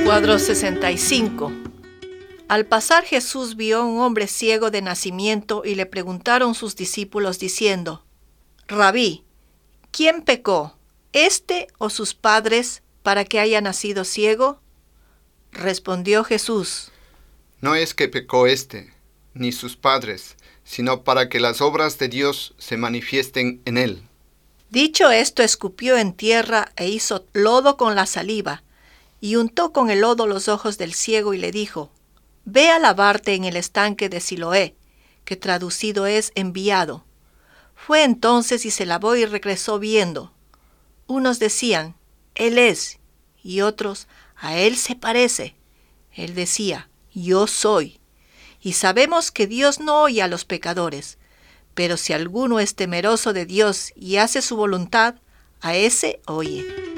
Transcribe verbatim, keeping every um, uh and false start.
Cuadro sesenta y cinco. Al pasar Jesús vio a un hombre ciego de nacimiento y le preguntaron sus discípulos diciendo: Rabí, ¿quién pecó, éste o sus padres, para que haya nacido ciego? Respondió Jesús: No es que pecó éste, ni sus padres, sino para que las obras de Dios se manifiesten en él. Dicho esto, escupió en tierra e hizo lodo con la saliva, y untó con el lodo los ojos del ciego y le dijo: Ve a lavarte en el estanque de Siloé, que traducido es enviado. Fue entonces y se lavó y regresó viendo. Unos decían: Él es, y otros: A él se parece. Él decía: Yo soy. Y sabemos que Dios no oye a los pecadores, pero si alguno es temeroso de Dios y hace su voluntad, a ese oye.